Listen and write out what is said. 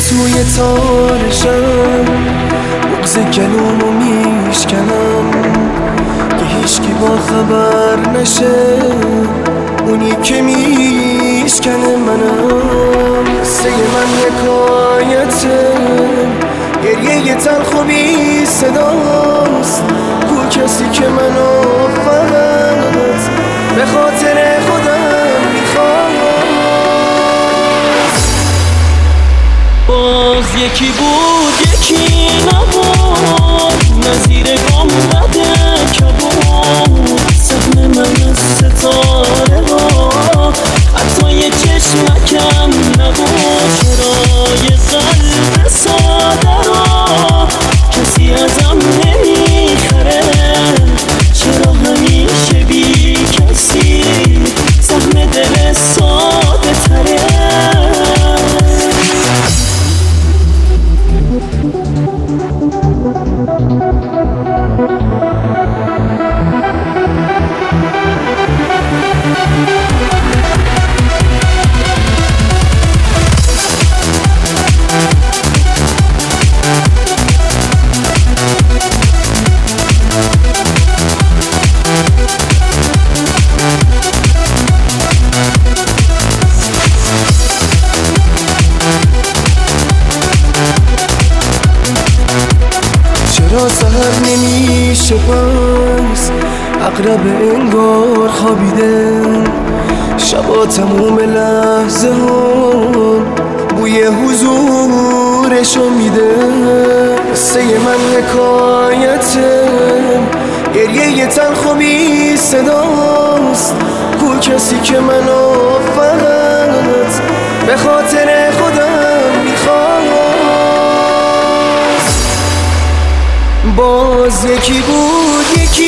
توی تارشم بغز گلومو میشکنم که هیچکی با خبر نشه، اونی که میشکنه منم. قصه من حکایته، گریه تلخ و بی صداست. کو کسی که منو فقط به خاطر خودم میخواست. باز یکی بود یکی نبود، نظیر گنبد کبود. سهم من از ستاره ها حتی یه چشمکم نبود. چرا یه قلب ساده را کسی ازم نمیخره؟ چرا همیشه بی کسی سهم دل ساده تره؟ چرا سحر نمیشه پس عقرب انگار خوابیده؟ شبا تموم لحظه ها بوی حضورشو میده. قصه من حکایته، گریه تلخ و بی صداست. کو کسی که منو فقط به خاطر خودم میخواست. باز یکی بود یکی